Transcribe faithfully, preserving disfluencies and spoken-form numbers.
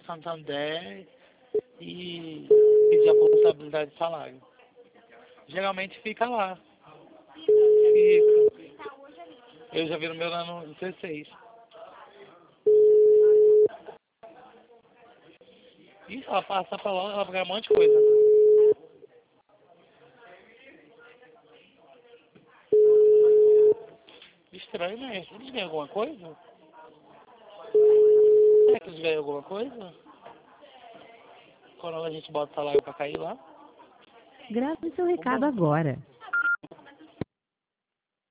Santander e pedir a responsabilidade de salário. Geralmente fica lá. Fica. Eu já vi no meu ano dezesseis. Isso, ela passa pra lá, ela vai ganhar um monte de coisa. Estranho, né? Eles ganham alguma coisa? Será que eles ganham alguma coisa? Quando a gente bota o salário pra cair lá? Grave seu recado Bom. agora.